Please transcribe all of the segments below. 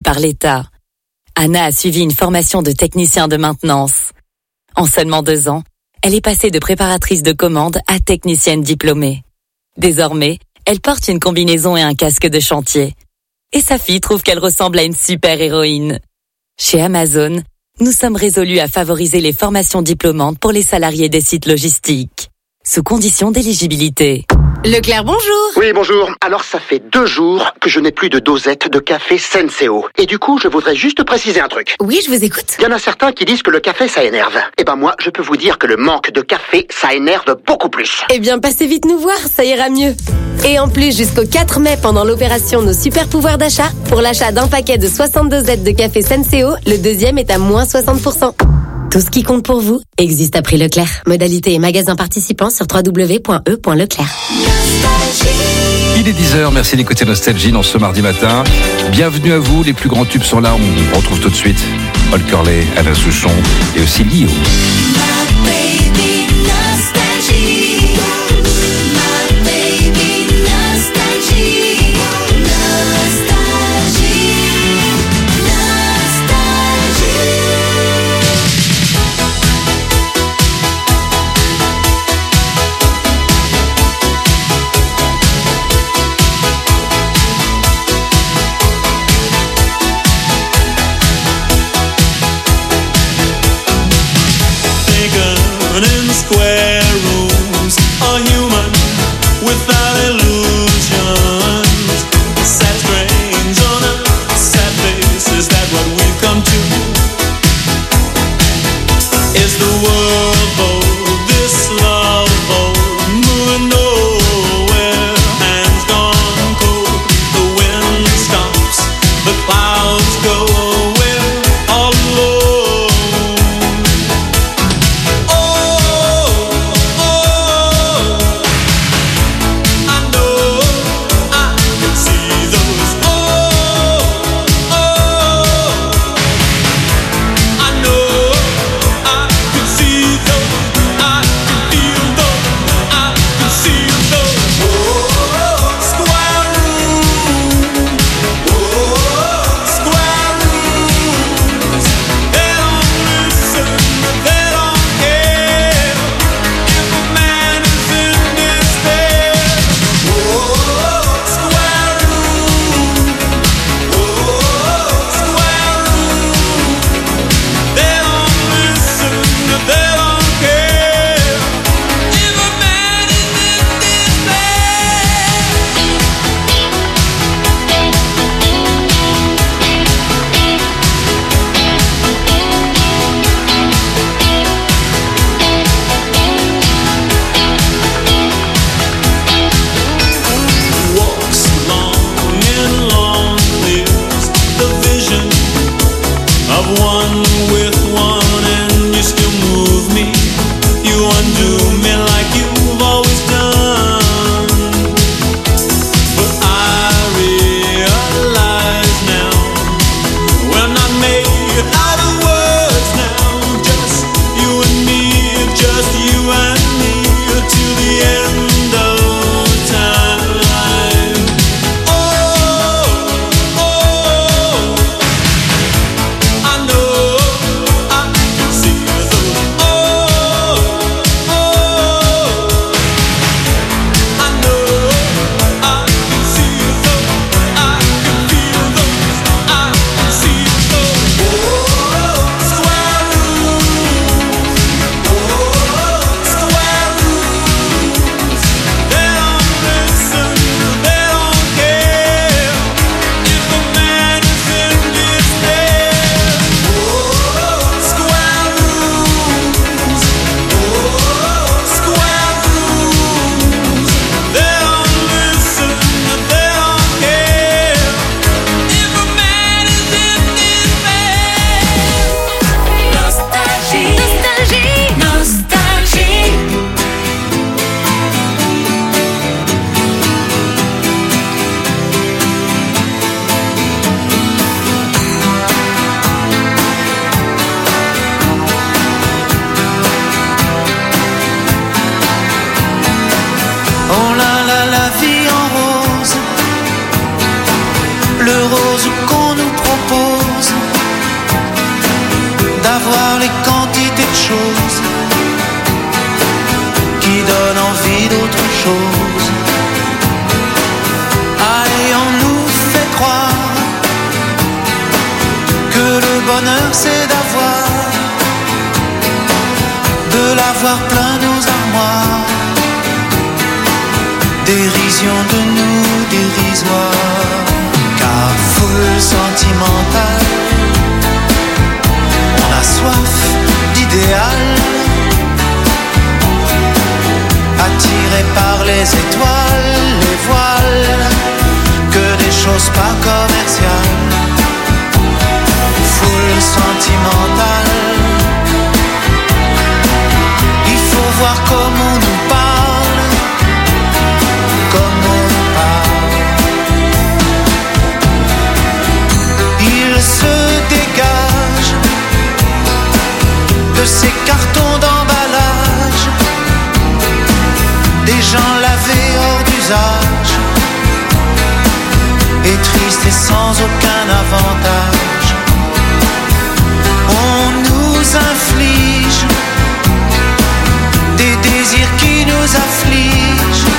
par l'État. Anna a suivi une formation de technicien de maintenance. En seulement 2 ans, elle est passée de préparatrice de commande à technicienne diplômée. Désormais, elle porte une combinaison et un casque de chantier. Et sa fille trouve qu'elle ressemble à une super-héroïne. Chez Amazon, nous sommes résolus à favoriser les formations diplômantes pour les salariés des sites logistiques, sous condition d'éligibilité. Leclerc, bonjour. Oui, bonjour. Alors, ça fait 2 jours que je n'ai plus de dosette de café Senseo. Et du coup, je voudrais juste préciser un truc. Oui, je vous écoute. Il y en a certains qui disent que le café, ça énerve. Eh ben moi, je peux vous dire que le manque de café, ça énerve beaucoup plus. Eh bien, passez vite nous voir, ça ira mieux. Et en plus, jusqu'au 4 mai, pendant l'opération Nos Super Pouvoirs d'achat, pour l'achat d'un paquet de 60 dosettes de café Senseo, le deuxième est à moins 60%. Tout ce qui compte pour vous existe à prix Leclerc. Modalité et magasins participants sur www.e.leclerc. Il est 10h, merci d'écouter Nostalgie dans ce mardi matin. Bienvenue à vous, les plus grands tubes sont là. On retrouve tout de suite Paul Corley, Alain Souchon et aussi Lio. Square rules, a human without illusions. Sad strange on a sad face, is that what we've come to? Is the world bold, this love bold, moving nowhere, hands gone cold, the wind stops, the clouds go away, all alone. Square root. voir les quantités de choses qui donnent envie d'autre chose. Allez, on nous fait croire que le bonheur c'est de l'avoir plein nos armoires. Dérision de nous dérisoire, car foule sentimentale, on a soif d'idéal, attiré par les étoiles, les voiles, que des choses pas commerciales. Foule sentimentale, il faut voir comment on nous parle, comme on nous parle. Il se dégage de ces cartons d'emballage, des gens lavés hors d'usage, et tristes et sans aucun avantage. On nous inflige des désirs qui nous affligent.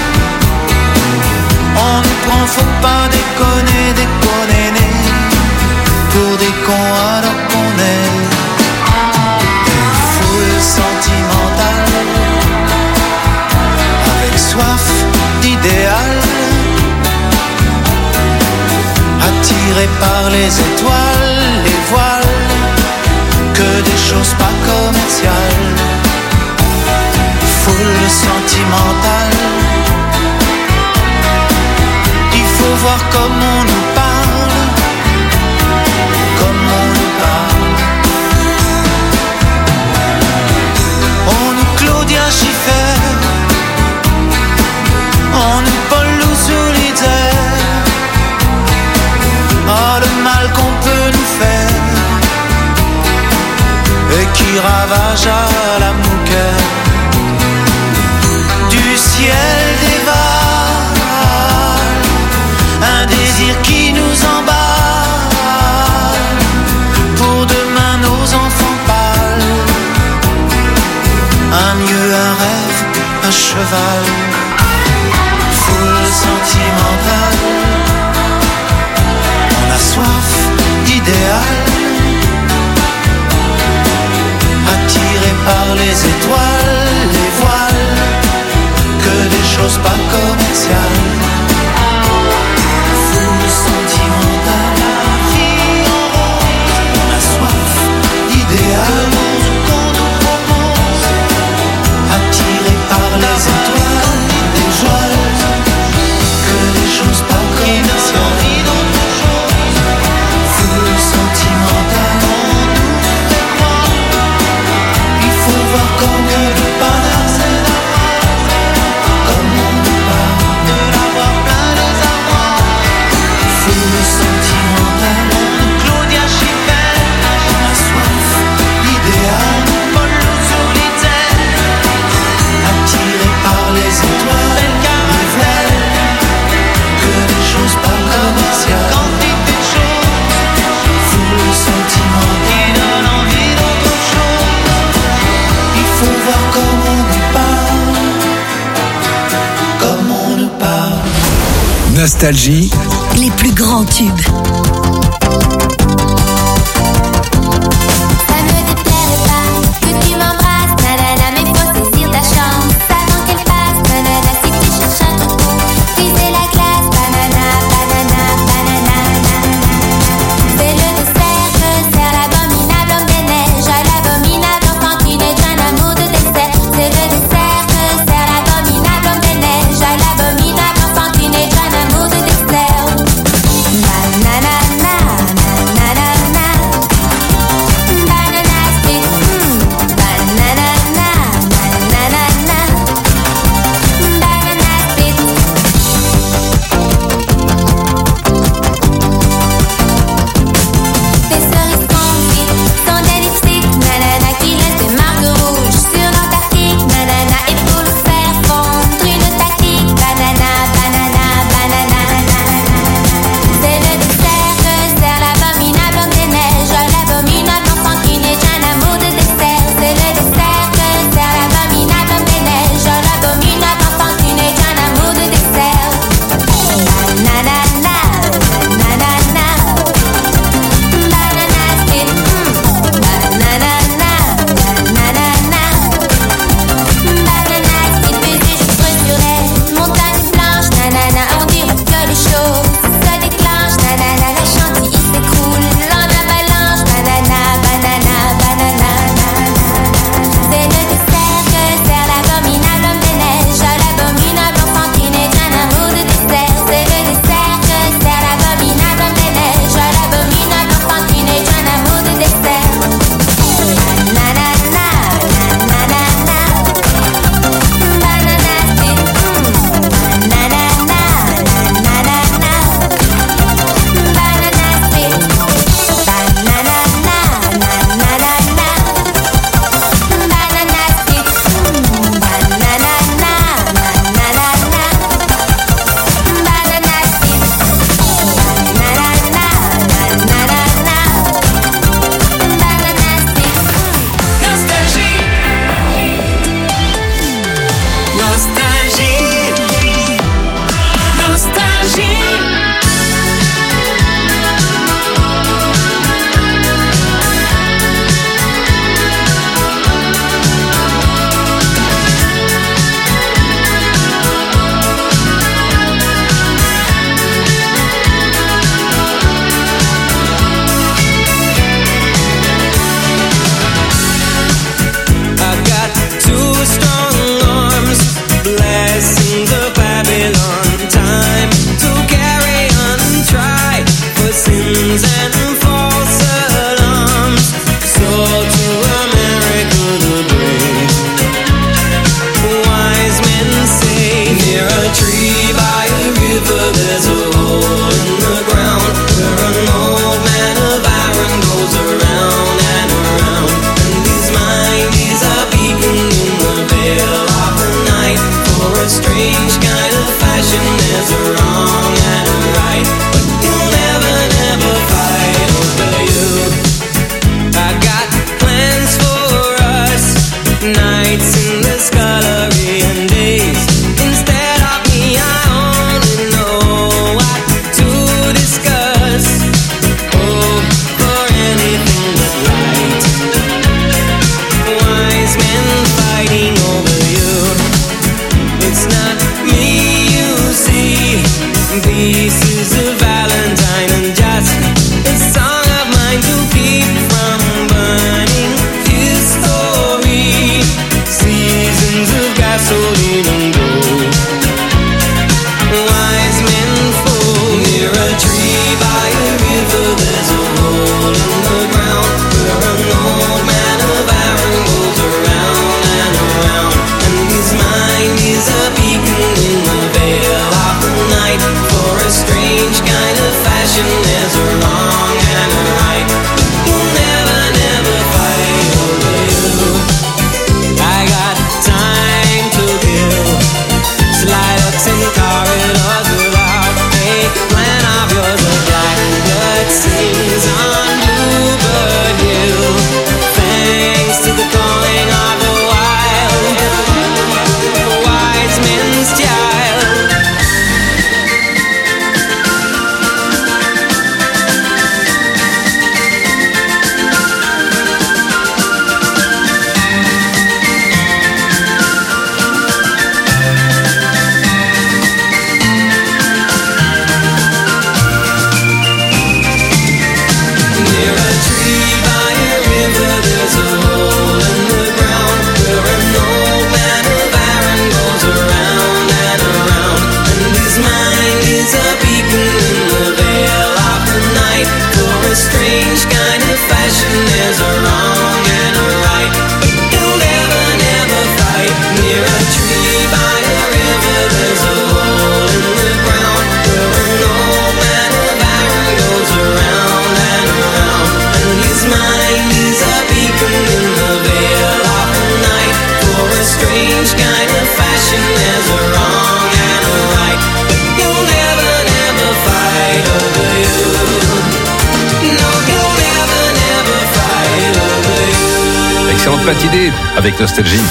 On nous prend, faut pas déconner, déconner, pour des cons alors qu'on est des foules sentimentales, avec soif d'idéal, attirés par les étoiles, les voiles, que des choses pas commerciales. Foule sentimentale, il faut voir comme on nous parle, comme on nous parle. On nous Claudia Schiffer, on nous Paul Lousou-Lider. Oh, le mal qu'on peut nous faire et qui ravage à la mouquette. Du ciel dévale un désir qui nous emballe, pour demain nos enfants pâles, un mieux, un rêve, un cheval. Foule sentimentale, on a soif d'idéal, attiré par les étoiles, les voiles, que des choses pas commerciales. Foule sentimentale, la vie en rose, on a soif d'idéal, qu'on nous propose, attiré par les étoiles, des voiles, que des choses pas commerciales. Foule sentimentale, on nous fait croire, il faut voir comme on nous parle, comme on nous parle, de l'avoir plein les armoires. Foule sentimentale, Claudia Schiffer, on a soif d'idéal, Paul Lousou-Lider, attiré par les étoiles, les voiles, que des choses pas commerciales. Quantité de choses, foule sentimentale, qui donne envie d'autre chose. Il faut voir comme on nous parle, comme on nous parle. Nostalgie, Les plus grands tubes. Ça me déplairait pas que tu m'embrasses, nanana, mais faut saisir ta chance avant qu'elle passe, nanana, si tu cherches un truc pour briser la glace, banana, banana, banana, c'est le dessert que sert l'abominable homme des neiges, à l'abominable enfant qui n'est qu'un amour de dessert. C'est le dessert que sert l'abominable homme des neiges, à l'abominable enfant qui n'est qu'un amour de dessert. Banana. won't even go. Wise men fall near a tree by a river. There's a hole in the ground where an old man of iron goes around and around, and his mind is a beacon in the veil of the night. For a strange kind of fashion, there's a wrong and a right. You'll never, never fight over you. I got time to kill. Slide ups in corridors without a plan of yours. A blackbird sings on Bluebird Hill, thanks to the calling of the wild, a wise man's child. Near a tree by a river, there's a hole in the ground where an old man of iron goes around and around, and his mind is a beacon in the veil of the night. For a strange kind of fashion, there's a wrong and a right. You'll never, never fight. Near a tree by a river, there's a hole in the ground where an old man of iron goes around and around, and his mind is a beacon in the veil of the night. For a strange kind of fashion, there's a wrong and a right. You'll never, never fight over you. No, you'll never, never fight over you. Excellente matinée avec Nostalgie.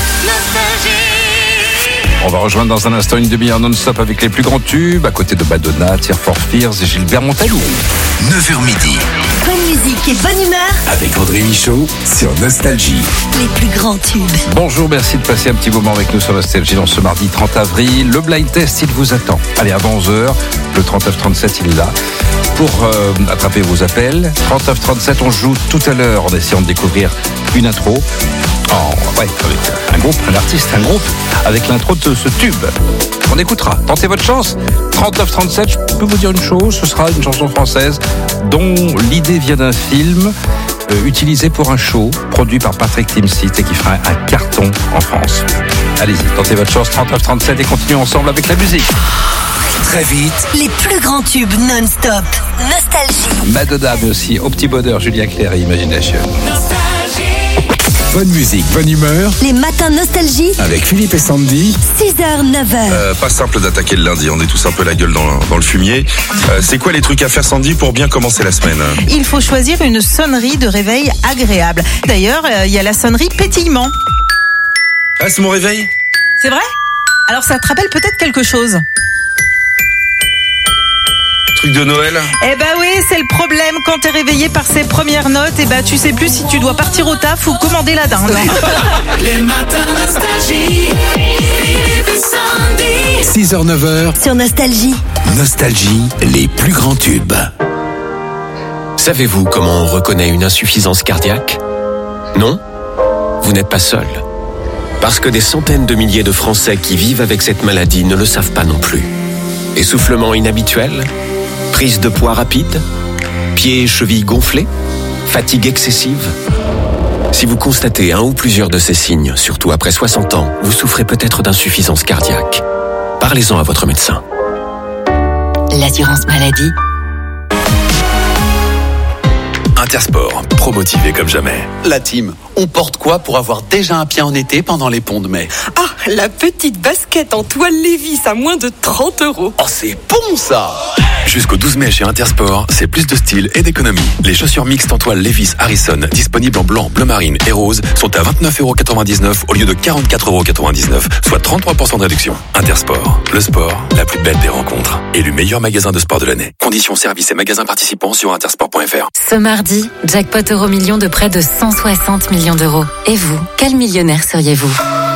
On va rejoindre dans un instant une demi-heure non-stop avec les plus grands tubes, à côté de Madonna, Tears for Fears et Gilbert Montagnier. 9h midi, Bonne musique et bonne humeur. avec André Michaud sur Nostalgie. Les plus grands tubes. Bonjour, merci de passer un petit moment avec nous sur Nostalgie dans ce mardi 30 avril. Le blind test, il vous attend. Allez, avant 11h, le 3937, il est là pour attraper vos appels. 3937, on joue tout à l'heure en essayant de découvrir une intro. Avec un groupe, un artiste, un groupe, avec l'intro de ce tube. On écoutera. Tentez votre chance. 3937, je peux vous dire une chose, ce sera une chanson française dont l'idée vient d'un film utilisé pour un show produit par Patrick Timsit et qui fera un carton en France. Allez-y, tentez votre chance. 3937 et continuons ensemble avec la musique. Très vite, Les plus grands tubes non-stop. Nostalgie. Madonna, mais aussi Au Petit Bonheur, Julien Clerc et Imagination. bonne musique, bonne humeur Les matins nostalgie. avec Philippe et Sandy. 6h, 9h. Pas simple d'attaquer le lundi, on est tous un peu la gueule dans le fumier. C'est quoi les trucs à faire, Sandy, pour bien commencer la semaine? Il faut choisir une sonnerie de réveil agréable. D'ailleurs, il y a la sonnerie pétillement. Ah, c'est mon réveil? C'est vrai? Alors ça te rappelle peut-être quelque chose. Truc de Noël? Eh ben oui, c'est le problème quand t'es réveillé par ces premières notes. Eh ben tu sais plus si tu dois partir au taf ou commander la dinde. Les matins nostalgie. Philippe et Sandy. 6h, 9h, Sur Nostalgie. Nostalgie, les plus grands tubes. Savez-vous comment on reconnaît une insuffisance cardiaque? Non? Vous n'êtes pas seul. Parce que des centaines de milliers de Français qui vivent avec cette maladie ne le savent pas non plus. Essoufflement inhabituel? Prise de poids rapide? Pieds et chevilles gonflés? Fatigue excessive? Si vous constatez un ou plusieurs de ces signes, surtout après 60 ans, vous souffrez peut-être d'insuffisance cardiaque. Parlez-en à votre médecin. L'assurance maladie. Intersport, pro-motivé comme jamais. La team, on porte quoi pour avoir déjà un pied en été pendant les ponts de mai? Ah, la petite basket en toile Lévis à moins de 30 €. Oh, c'est bon ça! Jusqu'au 12 mai chez Intersport, c'est plus de style et d'économie. Les chaussures mixtes en toile Levi's Harrison, disponibles en blanc, bleu marine et rose, sont à 29,99 € au lieu de 44,99 €, soit 33% de réduction. Intersport, le sport, la plus belle des rencontres. Élu meilleur magasin de sport de l'année. Conditions, services et magasins participants sur intersport.fr. Ce mardi, jackpot Euro-Million de près de 160 millions d'euros. Et vous, quel millionnaire seriez-vous ?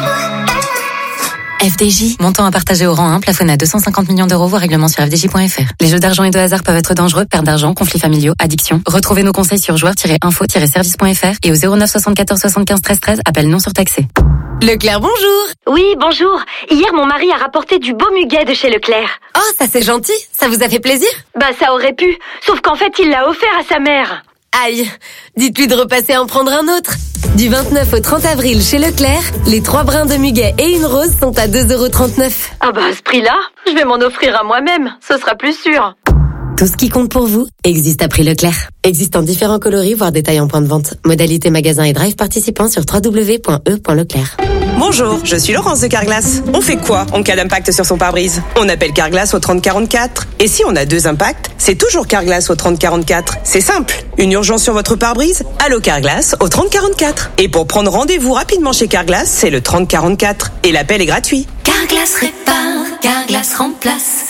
FDJ, montant à partager au rang 1, plafonné à 250 millions d'euros, voire règlement sur fdj.fr. Les jeux d'argent et de hasard peuvent être dangereux, perte d'argent, conflits familiaux, addiction. Retrouvez nos conseils sur joueurs-info-service.fr et au 09 74 75 13 13, appel non surtaxé. Leclerc, bonjour. Oui, bonjour. Hier, mon mari a rapporté du beau muguet de chez Leclerc. Oh, ça c'est gentil. Ça vous a fait plaisir? Bah, ça aurait pu. Sauf qu'en fait, il l'a offert à sa mère. Aïe, dites-lui de repasser en prendre un autre. Du 29 au 30 avril chez Leclerc, les 3 brins de muguet et une rose sont à 2,39 €. Ah bah, à ce prix-là, je vais m'en offrir à moi-même. Ce sera plus sûr. Tout ce qui compte pour vous existe à prix Leclerc. Existe en différents coloris, voire détails en point de vente. Modalité magasin et drive participant sur www.e.leclerc. Bonjour, je suis Laurence de Carglass. On fait quoi en cas d'impact sur son pare-brise? On appelle Carglass au 3044. Et si on a 2 impacts, c'est toujours Carglass au 3044. C'est simple. Une urgence sur votre pare-brise? Allô Carglass au 3044. Et pour prendre rendez-vous rapidement chez Carglass, c'est le 3044. Et l'appel est gratuit. Carglass répare, Carglass remplace.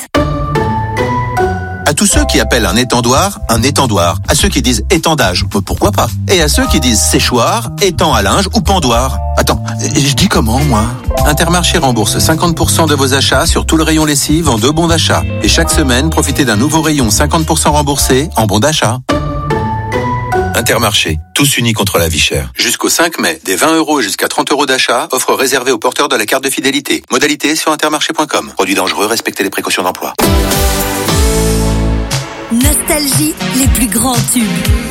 À tous ceux qui appellent un étendoir, à ceux qui disent étendage, pourquoi pas? Et à ceux qui disent séchoir, étang à linge ou pendoir. Attends, je dis comment, moi? Intermarché rembourse 50% de vos achats sur tout le rayon lessive en 2 bons d'achat. Et chaque semaine, profitez d'un nouveau rayon 50% remboursé en bons d'achat. Intermarché, tous unis contre la vie chère. Jusqu'au 5 mai, des 20 € jusqu'à 30 € d'achat, offre réservée aux porteurs de la carte de fidélité. Modalité sur intermarché.com. Produit dangereux, respectez les précautions d'emploi. Nostalgie, les plus grands tubes.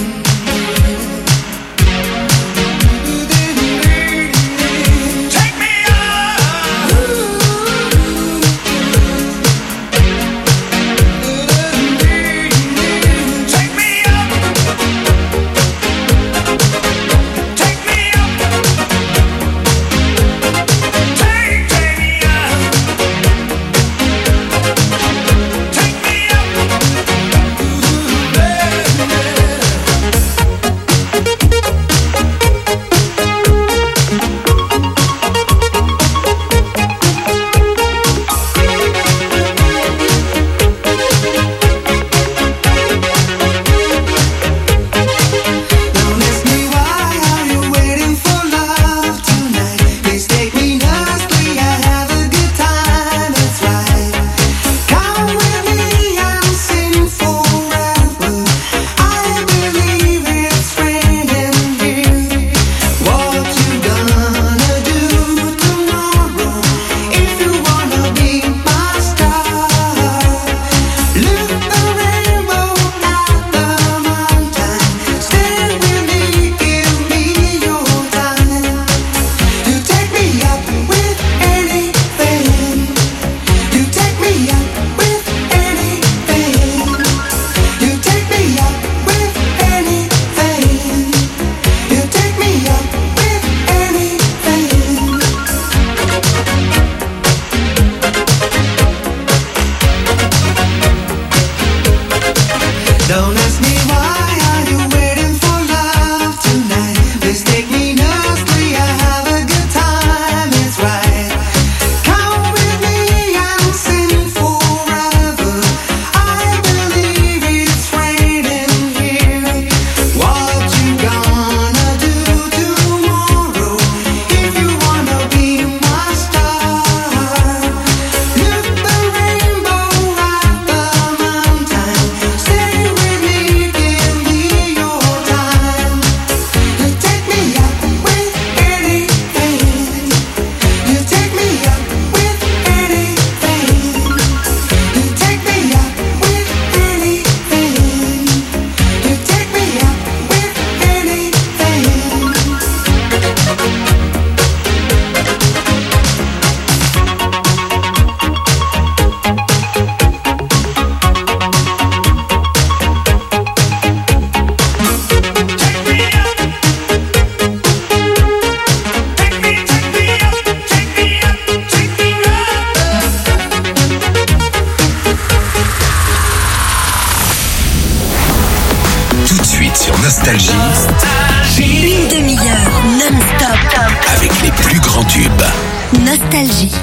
Nostalgie. Une demi-heure non-stop. Avec les plus grands tubes. Nostalgie.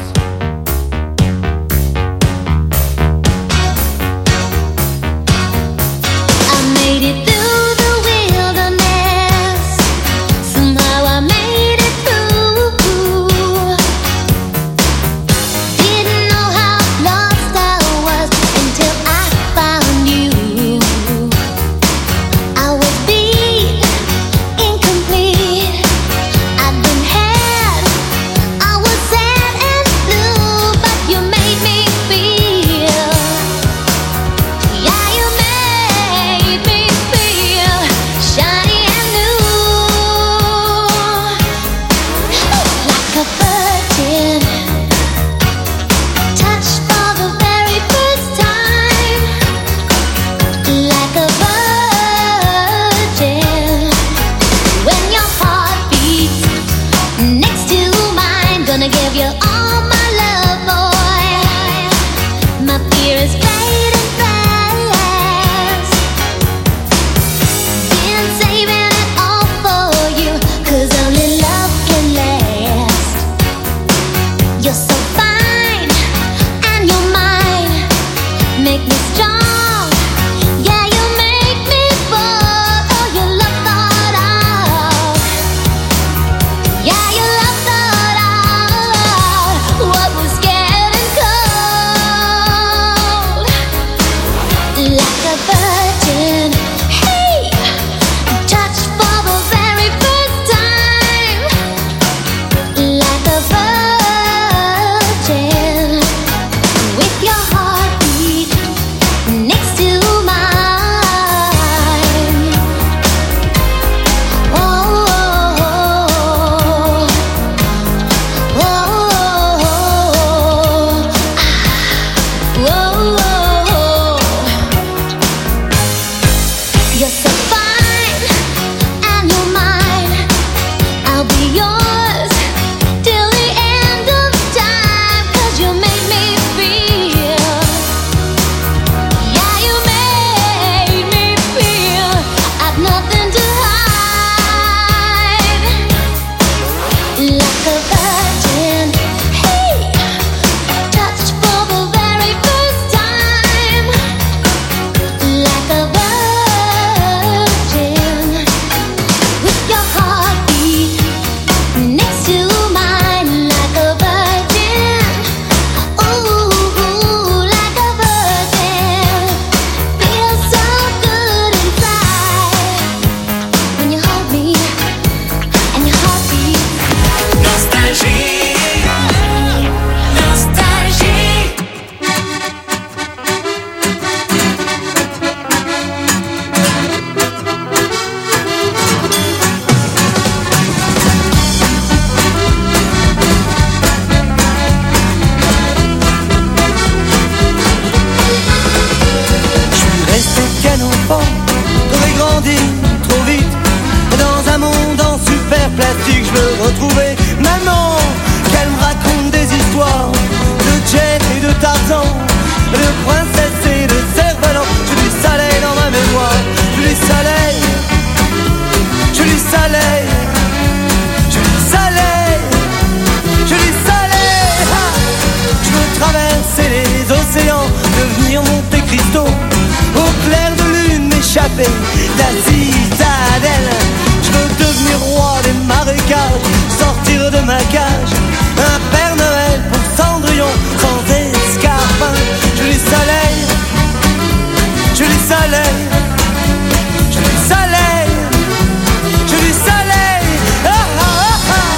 soleil, joli soleil, joli soleil. Ah, je veux traverser les océans, devenir Monte Cristo, au clair de lune m'échapper de la citadelle. Je veux devenir roi des marécages, sortir de ma cage, un Père Noël pour Cendrillon, sans escarpin. Joli soleil, joli soleil, joli soleil, joli soleil. Ah, ah, ah, ah.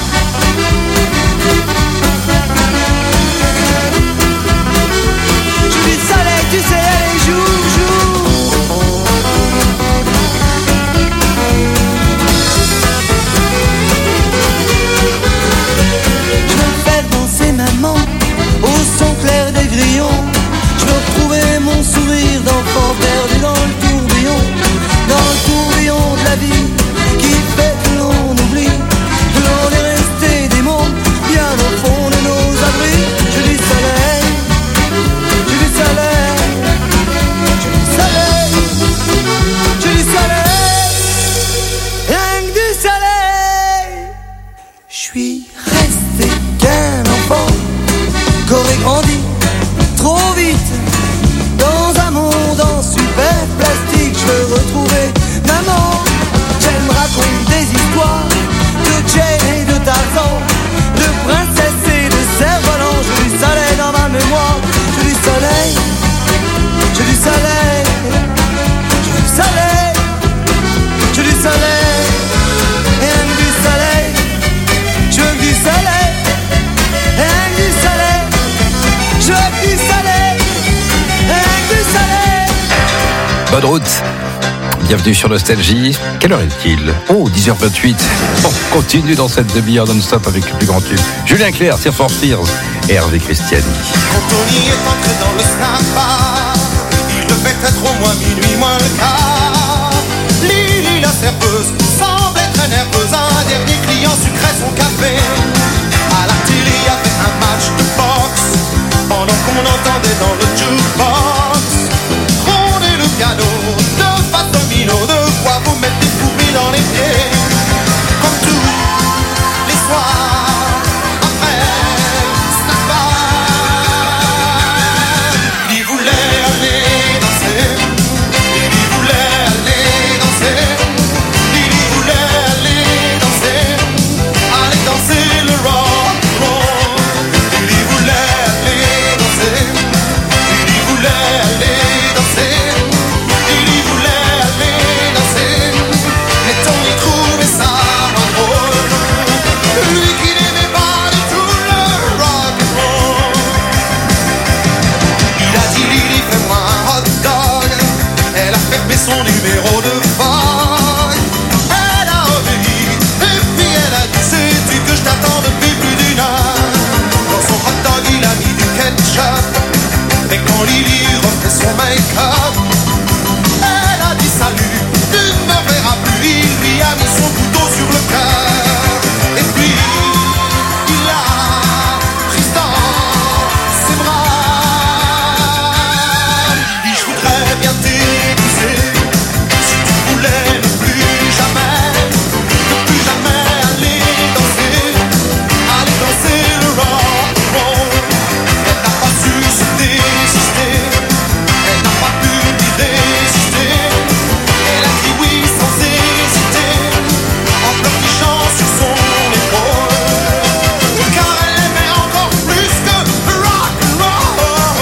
Joli soleil, tu sais, allez, joue, joue. Je veux faire danser maman au son clair des grillons. Je veux retrouver mon sourire d'enfant perdu dans le tourbillon de la vie qui fait que l'on oublie que l'on est resté des mondes bien au fond de nos abris. Joli soleil, joli soleil, joli soleil, joli soleil, rien que du soleil. Je suis resté qu'un enfant qu'aurait grandi trop vite dans un monde en super plastique. Je veux retrouver maman. J'aime raconter des histoires de Jane et de Tarzan, de princesses et de cerfs-volants. Joli soleil dans ma mémoire, joli soleil, joli soleil, joli soleil, joli soleil, rien que du soleil. Je veux du soleil, rien que du soleil. Je veux du soleil, rien que du soleil. Bonne route. Bienvenue sur Nostalgie. Quelle heure est-il? Oh, 10h28. On continue dans cette demi-heure non-stop avec le plus grand tube. Julien Clerc, Tears for Fears et Hervé Christiani. Quand Tony est entré dans le snack-bar, il devait être au moins minuit moins le quart. Lily, la serveuse, semblait très nerveuse. Un dernier client sucrait son café. À la télé, il y avait un match de boxe pendant qu'on entendait dans le jukebox trôner le piano de face domino, de quoi vous mettre des fourmis dans les pieds. Comme tous les soirs après snack-bar, il voulait aller danser, il voulait aller danser, il voulait aller danser, aller danser le rock and roll. Il voulait aller danser, il voulait aller danser, il voulait aller danser, mais Tony trouvait ça moins drôle, lui qui n'aimait pas du tout le rock and roll. Il a dit Lily, fais-moi un hot dog. Elle a fermé son numéro de Vogue. Elle a obéi et puis elle a dit sais-tu que je t'attends depuis plus d'une heure. Dans son hot dog il a mis du ketchup. Et quand Lily refait son make-up, elle a dit salut, tu ne me verras plus. Il lui a mis son couteau sur le cœur. Et puis il a pris dans ses bras. Il dit je voudrais bien t'épouser si tu voulais ne plus jamais aller danser le rock and roll. Elle n'a pas su se désister, elle n'a pas pu lui résister. Elle a dit oui sans hésiter, en pleurnichant sur son épaule, car elle aimait encore plus que le rock and roll.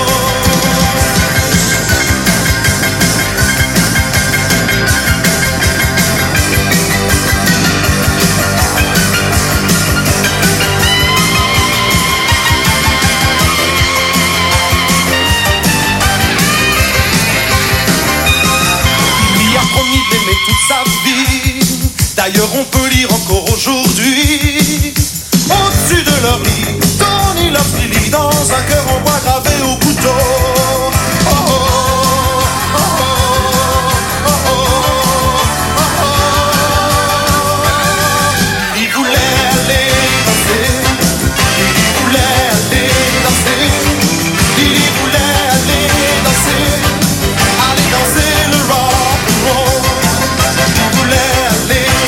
Il lui a promis de l'aimer toute sa vie. D'ailleurs on peut lire encore aujourd'hui, au-dessus de leur lit, Tony loves Lily dans un cœur en bois gravé au couteau. Oh, oh, oh, oh, oh, oh, oh, oh. Il voulait aller danser, il voulait aller danser, il voulait aller danser, aller danser le rock and roll. Il voulait aller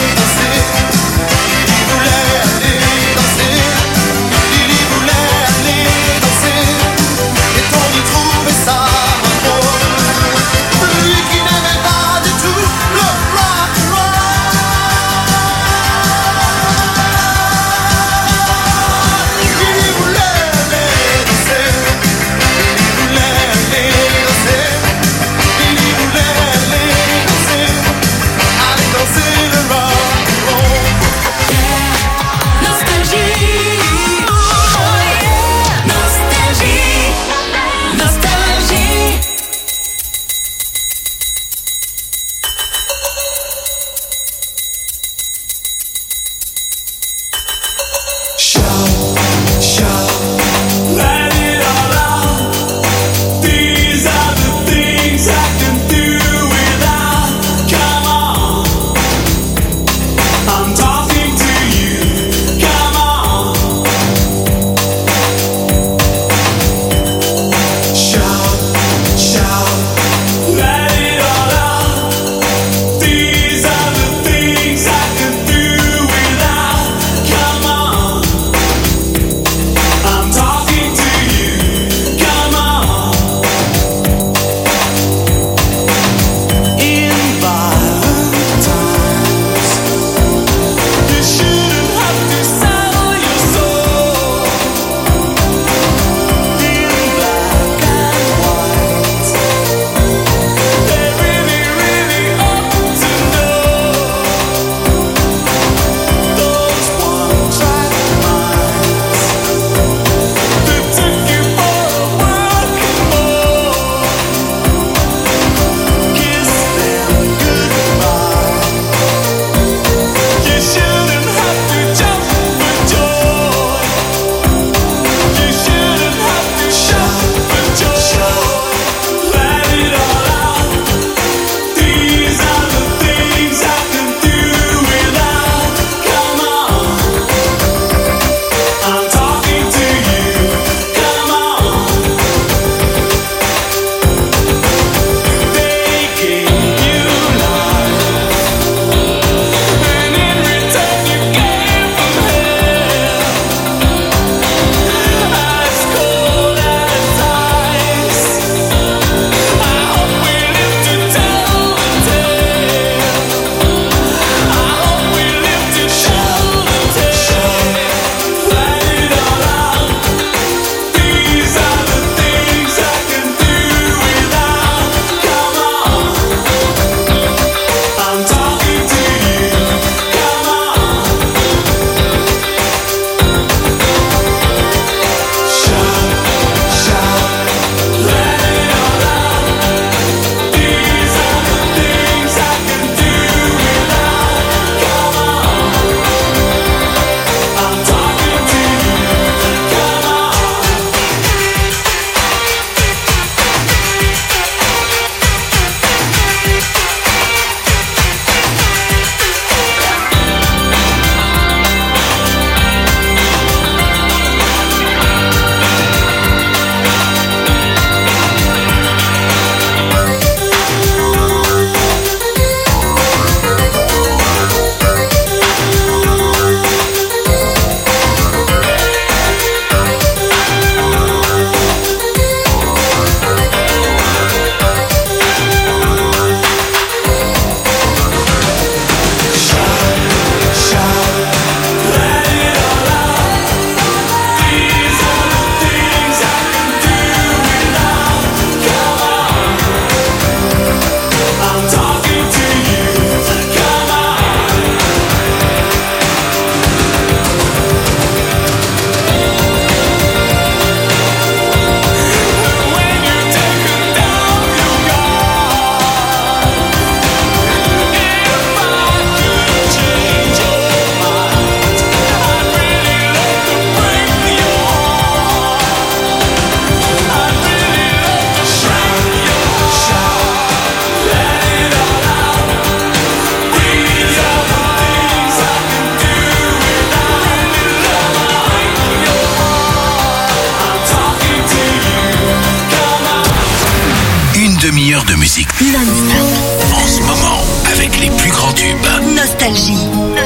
Nostalgie.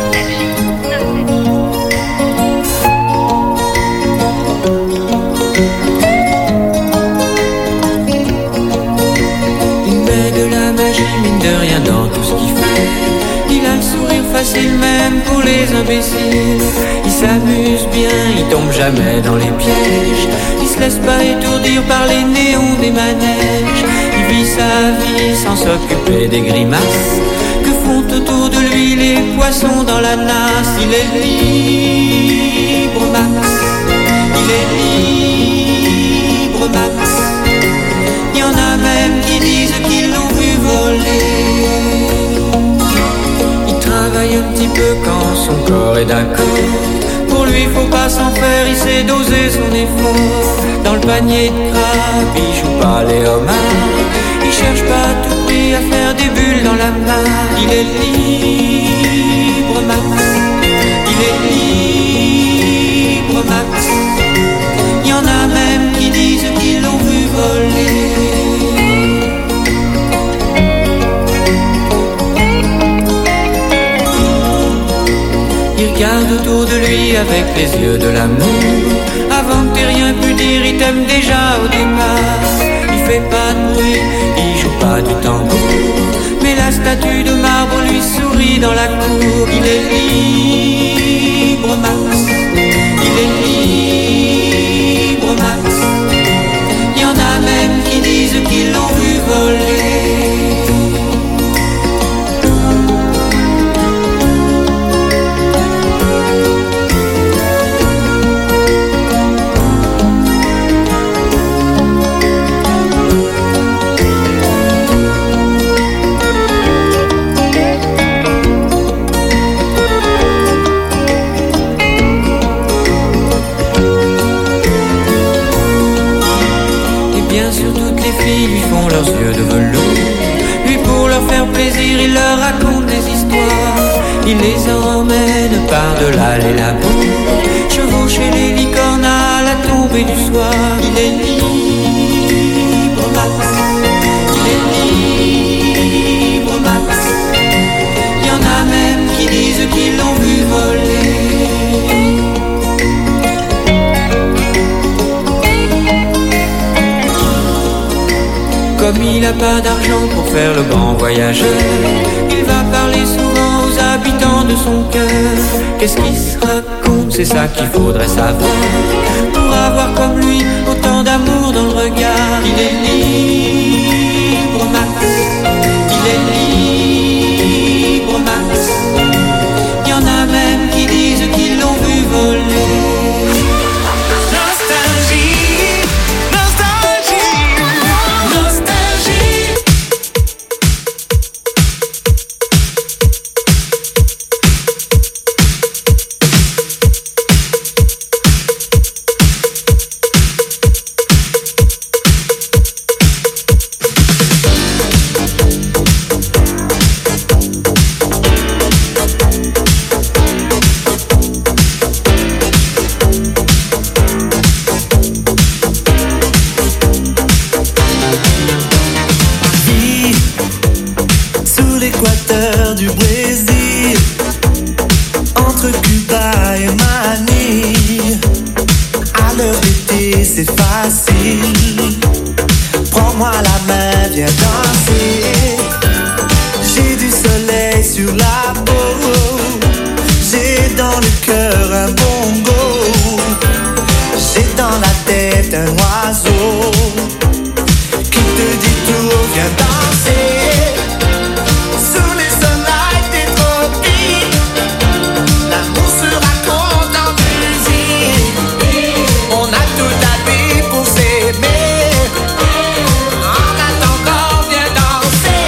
Il met de la magie, mine de rien, dans tout ce qu'il fait. Il a le sourire facile même pour les imbéciles. Il s'amuse bien, il tombe jamais dans les pièges. Il se laisse pas étourdir par les néons des manèges. Il vit sa vie sans s'occuper des grimaces que font autour de lui les poissons dans la nasse. Il est libre, Max. Il est libre, Max. Il y en a même qui disent qu'ils l'ont vu voler. Il travaille un petit peu quand son corps est d'accord. Pour lui faut pas s'en faire, il sait doser son effort. Dans le panier de crabe, il joue pas les homards. Il cherche pas à tout prix à faire des bulles dans la main. Il est libre, Max. Il est libre, Max. Il y en a même qui disent qu'ils l'ont vu voler. Il regarde autour de lui avec les yeux de l'amour. Avant que t'aies rien pu dire, il t'aime déjà au départ. Il fait pas de bruit, il joue pas du tambour, mais la statue de marbre lui sourit dans la cour. Il est libre, Max. Il est libre, Max. Il y en a même qui disent qu'ils l'ont vu voler. Leurs yeux de velours. Lui pour leur faire plaisir, il leur raconte des histoires. Il les emmène par-delà les labos, chevaucher les licornes à la tombée du soir. Il est libre, Max. Il est libre, Max. Il y en a même qui disent qu'ils l'ont vu voler. Comme il n'a pas d'argent pour faire le grand voyageur, il va parler souvent aux habitants de son cœur. Qu'est-ce qu'il se raconte, c'est ça qu'il faudrait savoir, pour avoir comme lui autant d'amour dans le regard. Il est libre, Max. Il est libre, Max. Il y en a même qui disent qu'ils l'ont vu voler. Pour s'aimer, en attendant, viens danser.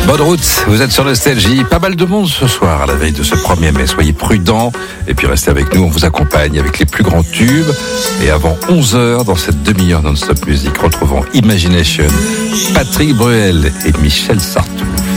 Bonne route, vous êtes sur Nostalgie. Pas mal de monde ce soir à la veille de ce 1er mai. Soyez prudents et puis restez avec nous. On vous accompagne avec les plus grands tubes. Et avant 11h, dans cette demi-heure non-stop musique, retrouvons Imagination, Patrick Bruel et Michel Sartou.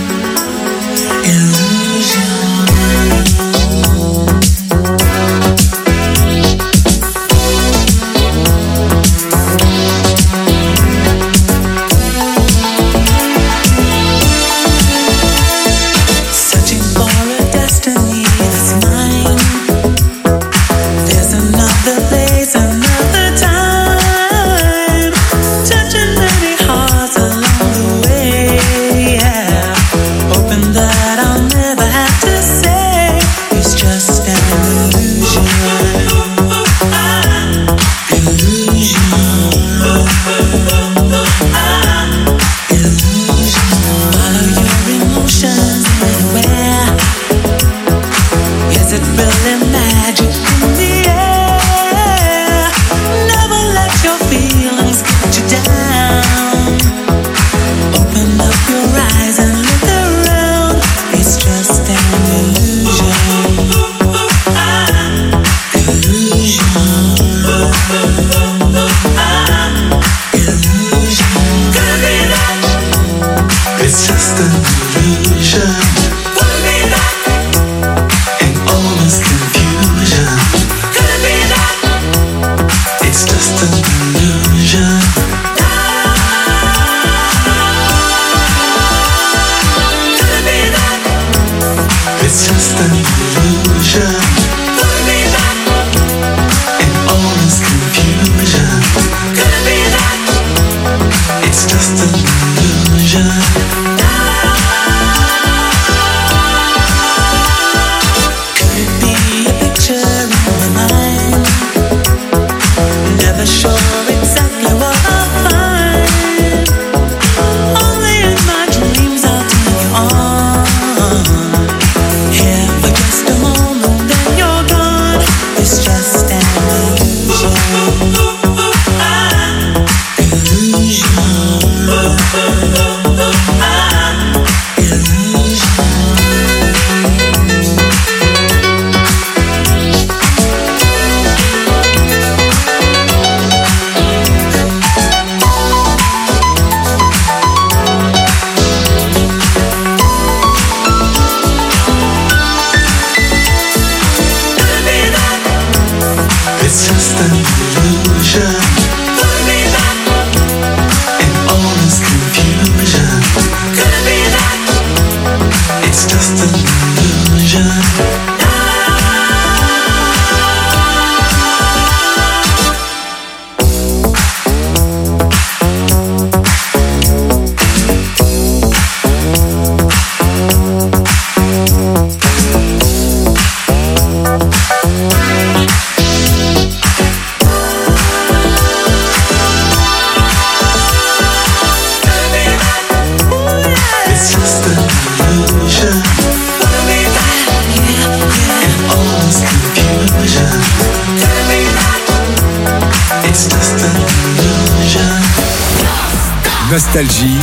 Nostalgie.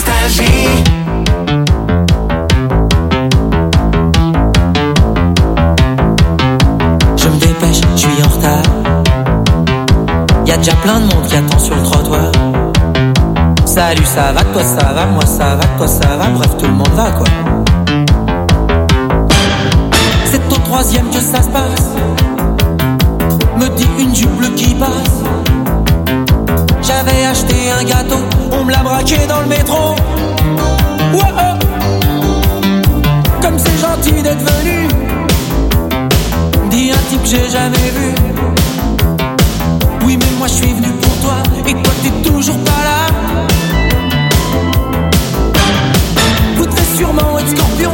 Je me dépêche, je suis en retard. Y a déjà plein de monde qui attend sur le trottoir. Salut, ça va, toi ça va, moi ça va, toi ça va, bref tout le monde va quoi. C'est au 3e que ça se passe. Me dit une jupe bleue qui passe. J'avais acheté un gâteau, on me l'a braqué dans le métro. Wow. Comme c'est gentil d'être venu. Dis un type que j'ai jamais vu. Oui mais moi je suis venu pour toi et toi t'es toujours pas là. Voudrais sûrement être scorpion.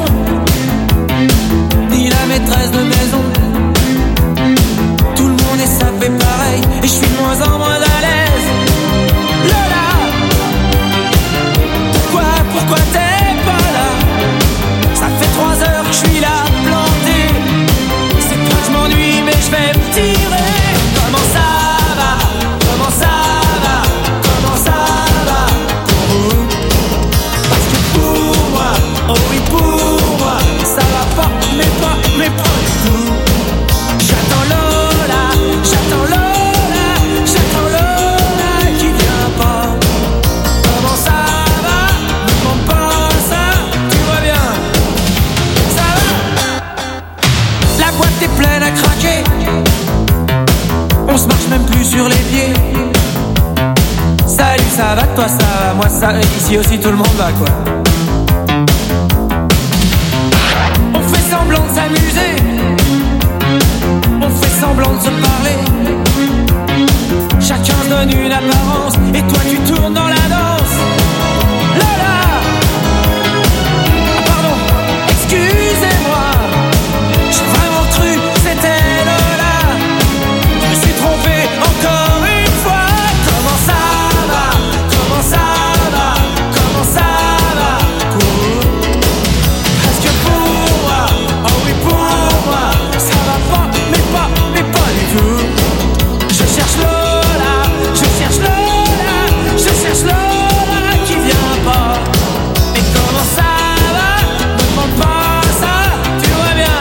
Dis la maîtresse de maison. Tout le monde et ça fait pareil. Et je suis de moins en moins à l'aise. Lola, pourquoi t'es pas là? Ça fait 3 heures que je suis là planté. C'est pas que je m'ennuie mais je vais me tirer. Comment ça va? Comment ça va? Comment ça ça va, toi ça va, moi ça, ici aussi tout le monde va quoi. On fait semblant de s'amuser, on fait semblant de se parler. Chacun se donne une apparence, et toi tu tournes dans la danse. Lola, ah pardon, excusez-moi, j'ai vraiment cru que c'était Lola. Je me suis trompé encore une fois. Comment ça va? Comment ça va? Comment ça va? Presque pour moi, oh oui pour moi. Ça va pas, mais pas du tout. Je cherche Lola, je cherche Lola, je cherche Lola qui vient pas. Mais comment ça va? Me demande pas ça, tu vois bien.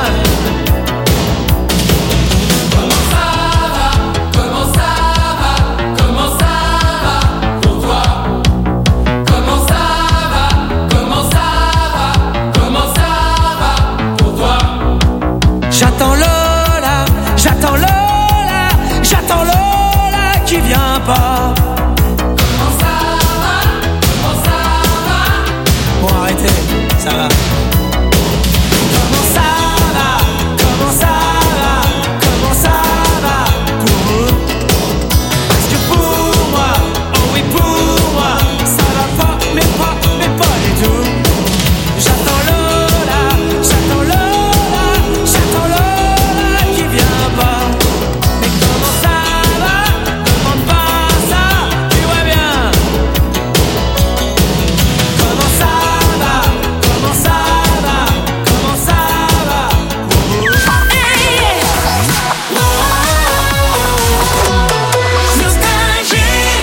Comment ça va? Comment ça va? Comment ça va pour toi? Comment ça va? Comment ça va? Comment ça va pour toi? J'attends Lola, j'attends Lola, j'attends Lola qui vient pas. Comment ça va? Comment ça va? Bon arrêtez, ça va. Comment ça va? Comment ça va? Comment ça va pour vous? Parce que pour moi, oh oui pour moi, ça va pas, mais pas du tout. J'attends Lola, j'attends Lola, j'attends Lola qui vient pas. Mais comment ça va? Demande pas ça, tu vois bien. Comment ça va? Comment ça va? Comment ça va pour vous? Nostalgie.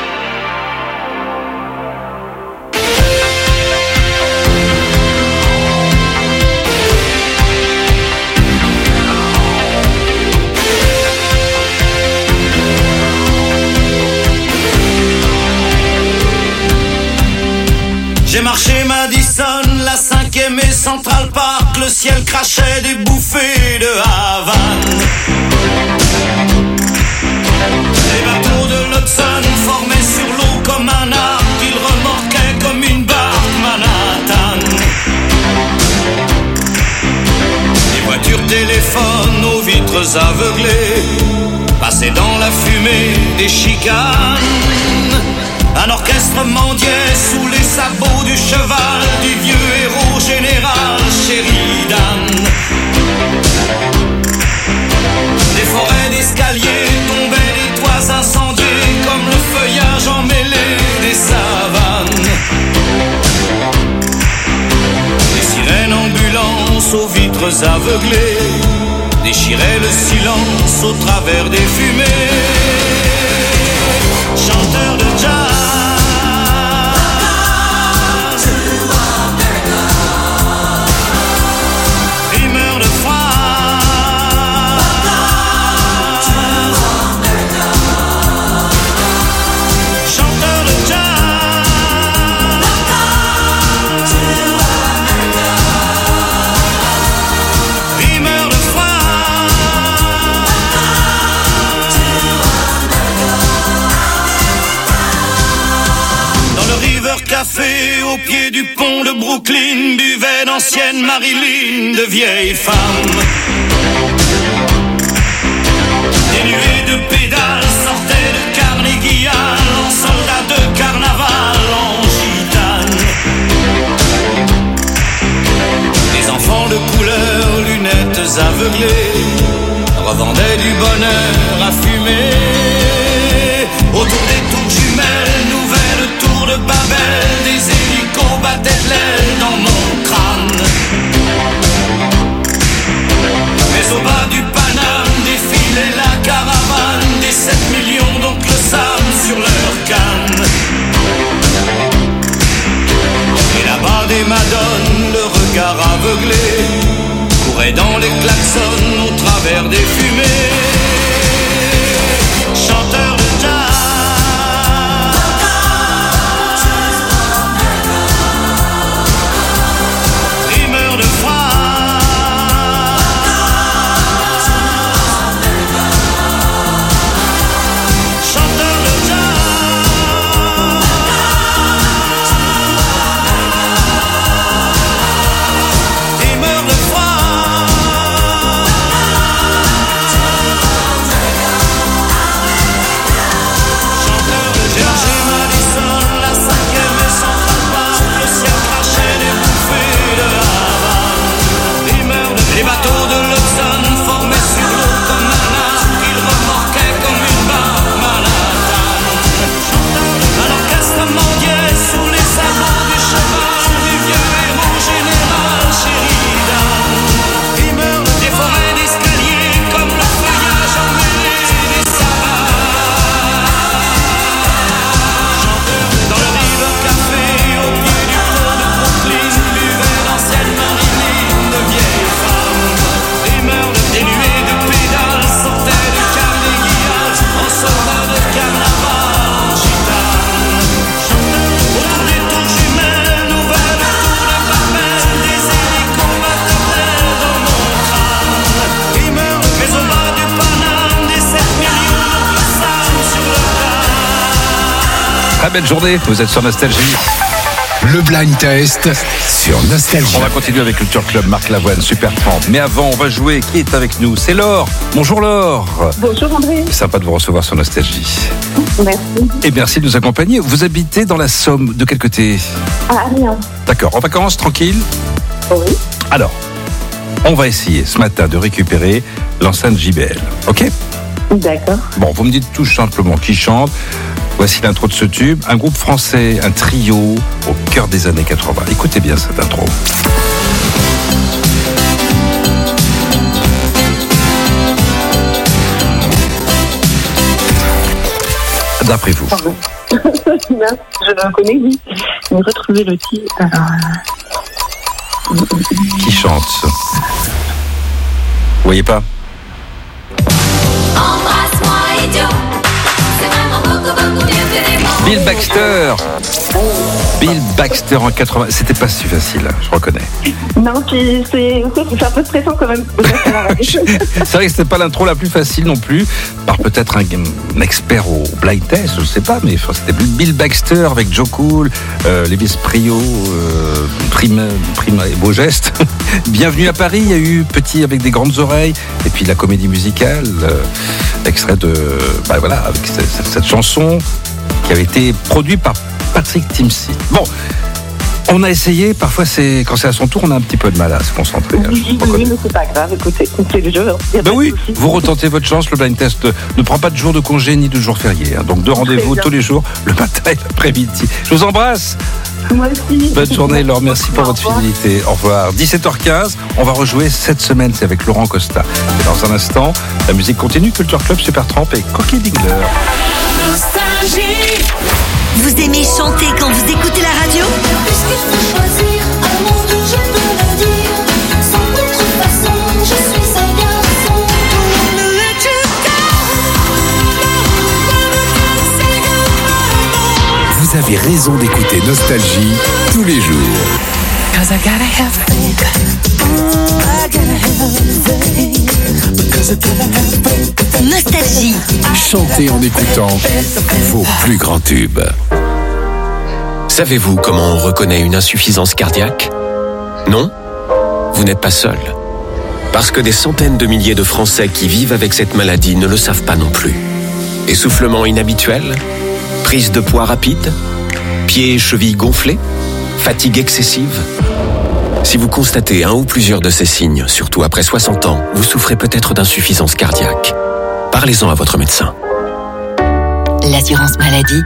J'ai marché Madison, la 5e et Central Park, le ciel crachait des bouffées de Havane. Les bateaux de l'Hudson formaient sur l'eau comme un arc, ils remorquaient comme une barque Manhattan. Les voitures téléphones aux vitres aveuglées passaient dans la fumée des chicanes. Un orchestre mendiait sous les sabots du cheval du vieux héros général Sheridan. Des forêts d'escaliers tombaient des toits incendiés comme le feuillage emmêlé des savanes. Des sirènes ambulances aux vitres aveuglées déchiraient le silence au travers des fumées. Chanteurs de jazz, rimeurs de froid, chanteurs de jazz, rimeurs de froid. Café au pied du pont de Brooklyn buvaient d'anciennes Marilyn, de vieilles femmes. Des nuées de pédales sortaient de Carnegie Hall en soldats de carnaval en gitane. Les enfants de couleur, lunettes aveuglées, revendaient du bonheur à fumer. Autour des tours jumelles, nouvelle tour de Babel, des hélicos battaient de l'aile dans mon crâne. Mais au bas du Paname défilait la caravane des 7 millions d'oncles Sam sur leur canne. Et là-bas des madones, le regard aveuglé, couraient dans les klaxons au travers des fumées. Chanteurs de jazz, rimeurs de froid, chanteurs de jazz. belle journée, vous êtes sur Nostalgie. Le blind test sur Nostalgie. On va continuer avec Culture Club, Marc Lavoine, Super 30. Mais avant, on va jouer. Qui est avec nous? C'est Laure. Bonjour Laure. Bonjour André. C'est sympa de vous recevoir sur Nostalgie. Merci. Et merci de nous accompagner. Vous habitez dans la Somme. De quel côté? Ah, rien. D'accord. En vacances, tranquille? Oui. Alors, on va essayer ce matin de récupérer l'enceinte JBL. Ok? D'accord. Bon, vous me dites tout simplement qui chante. Voici l'intro de ce tube. Un groupe français, un trio au cœur des années 80. Écoutez bien cette intro. D'après vous. Pardon. Je le connais, oui. Je vais retrouver le titre. Alors... Qui chante? Vous voyez pas? Embrasse-moi, idiot. C'est vraiment beaucoup, beaucoup mieux que des mots. Bill Baxter. Bill Baxter en 80. C'était pas si facile, je reconnais. Non, puis c'est un peu stressant quand même. C'est vrai que c'était pas l'intro la plus facile non plus. Par peut-être un expert au blind test, je sais pas, mais c'était Bill Baxter avec Joe Cool, Lévis Prio, Prima et Beau Geste. Bienvenue à Paris, il y a eu Petit avec des grandes oreilles, et puis la comédie musicale, extrait de, voilà, avec cette chanson qui avait été produite par Patrick Timsit. Bon, on a essayé, parfois quand c'est à son tour, on a un petit peu de mal à se concentrer. Oui, mais c'est pas grave, écoutez, c'est le jeu. Ben oui, vous retentez votre chance, le blind test ne prend pas de jour de congé ni de jour férié. Donc deux rendez-vous tous les jours, le matin et l'après-midi. Je vous embrasse. Moi aussi. Bonne journée, Laure, merci pour votre fidélité. Au revoir. 17h15, on va rejouer cette semaine, c'est avec Laurent Costa. Et dans un instant, la musique continue, Culture Club, Super 30 et Coquille Dingler. Nostalgie. Vous aimez chanter quand vous écoutez la radio? Puisqu'il faut choisir un monde où je peux le dire. Sans contrefaçon, je suis un garçon. Ne let you go. Vous avez raison d'écouter Nostalgie tous les jours. Cause I gotta have faith. I gotta have faith. Because I gotta have faith. Nostalgie. Chantez en écoutant vos plus grands tubes. Savez-vous comment on reconnaît une insuffisance cardiaque? Non? Vous n'êtes pas seul. Parce que des centaines de milliers de Français qui vivent avec cette maladie ne le savent pas non plus. Essoufflement inhabituel? Prise de poids rapide? Pieds et chevilles gonflés? Fatigue excessive? Si vous constatez un ou plusieurs de ces signes, surtout après 60 ans, vous souffrez peut-être d'insuffisance cardiaque. Parlez-en à votre médecin. L'assurance maladie.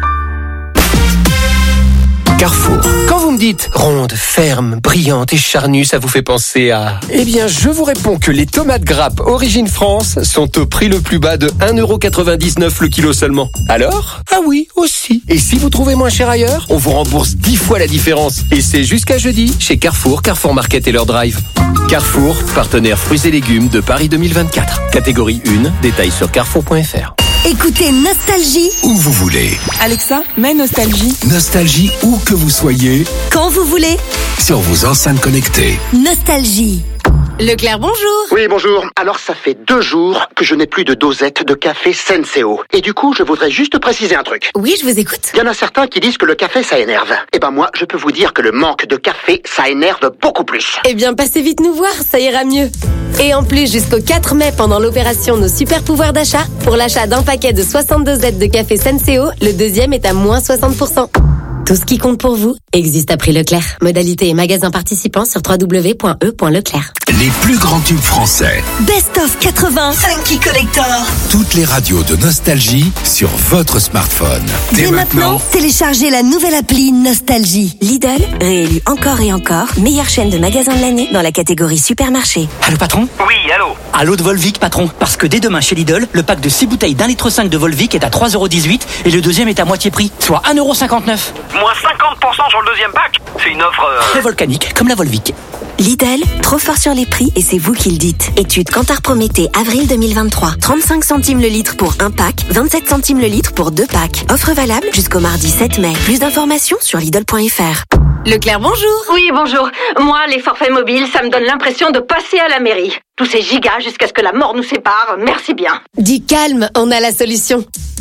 Carrefour. Quand vous me dites ronde, ferme, brillante et charnue, ça vous fait penser à... Eh bien, je vous réponds que les tomates grappes Origine France sont au prix le plus bas de 1,99€ le kilo seulement. Alors? Ah oui, aussi. Et si vous trouvez moins cher ailleurs, on vous rembourse 10 fois la différence. Et c'est jusqu'à jeudi chez Carrefour, Carrefour Market et leur drive. Carrefour, partenaire fruits et légumes de Paris 2024. Catégorie 1, détails sur carrefour.fr. Écoutez Nostalgie. Où vous voulez. Alexa, mets Nostalgie. Nostalgie où que vous soyez. Quand vous voulez. Sur vos enceintes connectées. Nostalgie. Leclerc, bonjour. Oui, bonjour. Alors, ça fait 2 jours que je n'ai plus de dosette de café Senseo. Et du coup, je voudrais juste préciser un truc. Oui, je vous écoute. Il y en a certains qui disent que le café, ça énerve. Eh ben moi, je peux vous dire que le manque de café, ça énerve beaucoup plus. Eh bien, passez vite nous voir, ça ira mieux. Et en plus, jusqu'au 4 mai, pendant l'opération Nos Super Pouvoirs d'achat, pour l'achat d'un paquet de 62 Z de café Senseo, le deuxième est à moins 60%. Tout ce qui compte pour vous existe à prix Leclerc. Modalité et magasin participants sur www.e.leclerc. Les plus grands tubes français. Best of 80. Funky Collector. Toutes les radios de Nostalgie sur votre smartphone. Dès maintenant, téléchargez la nouvelle appli Nostalgie. Lidl, réélu encore et encore, meilleure chaîne de magasins de l'année dans la catégorie supermarché. Allô patron? Oui, allô? Allô de Volvic patron, parce que dès demain chez Lidl, le pack de 6 bouteilles d'1,5 litre de Volvic est à 3,18€ et le deuxième est à moitié prix, soit 1,59€. Moins 50% sur le deuxième pack? C'est une offre... Très volcanique, comme la Volvic. Lidl, trop fort sur les prix et c'est vous qui le dites. Étude Kantar Prométhée, avril 2023. 35 centimes le litre pour un pack, 27 centimes le litre pour 2 packs. Offre valable jusqu'au mardi 7 mai. Plus d'informations sur Lidl.fr. Leclerc, bonjour. Oui, bonjour. Moi, les forfaits mobiles, ça me donne l'impression de passer à la mairie. Tous ces gigas jusqu'à ce que la mort nous sépare, merci bien. Dis calme, on a la solution.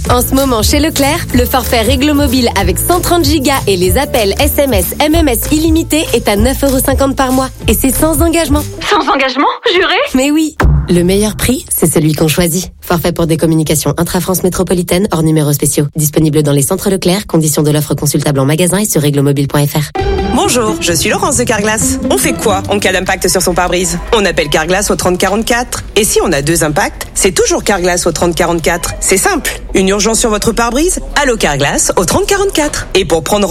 En ce moment, chez Leclerc, le forfait Réglo Mobile avec 130 Go et les appels SMS, MMS illimités est à 9,50€ par mois. Et c'est sans engagement. Sans engagement, juré? Mais oui. Le meilleur prix, c'est celui qu'on choisit. Forfait pour des communications intra-France métropolitaine hors numéros spéciaux. Disponible dans les centres Leclerc. Conditions de l'offre consultable en magasin et sur réglomobile.fr. Bonjour, je suis Laurence de Carglass. On fait quoi en cas d'impact sur son pare-brise? On appelle Carglass au 3044. Et si on a 2 impacts, c'est toujours Carglass au 3044. C'est simple. Une urgence sur votre pare-brise? Allô Carglass au 3044. Et pour prendre